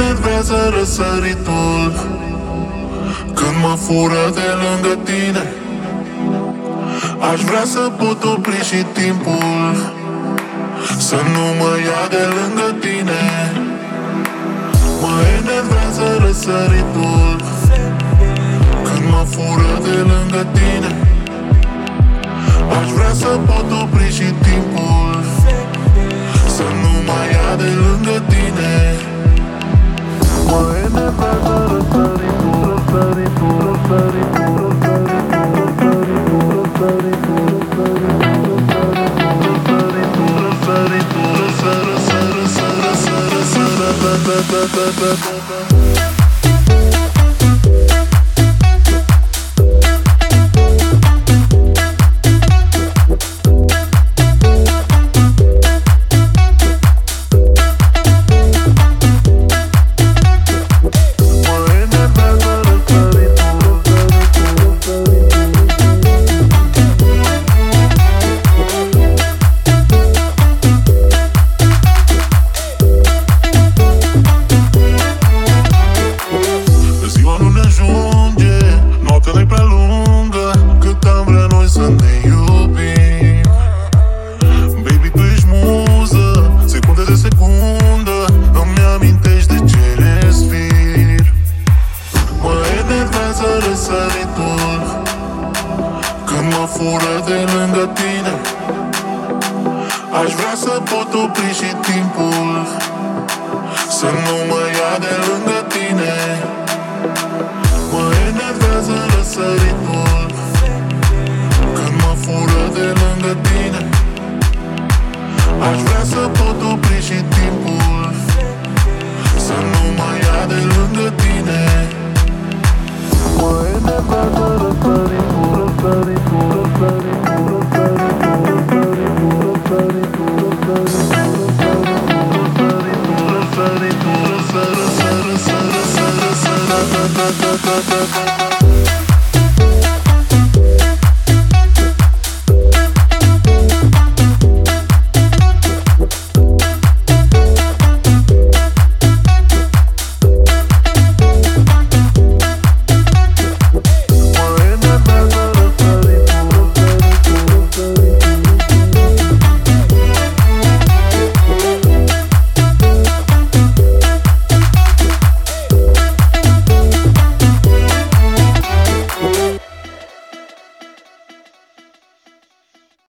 enervează răsăritul când mă fură de lângă tine. Aș vrea să pot opri și timpul să nu mă ia de lângă tine. Mă enervează răsăritul când mă fură de lângă tine. Aș vrea să pot opri și timpul să nu mă ia de lângă tine. Mă enervează răsăritul, răsăritul, răsăritul, fură de lângă tine. Aș vrea să pot opri și timpul să nu mă ia de lângă tine. Mă enervează răsăritul când mă fură de lângă tine. Aș vrea să pot opri și timpul să nu mă ia de lângă tine. Mă enervează răsăritul, răsăritul, răsăritul, răsăritul, răsăritul, răsăritul, răsăritul, răsăritul, răsăritul, răsăritul, răsăritul, răsăritul, răsăritul, răsăritul,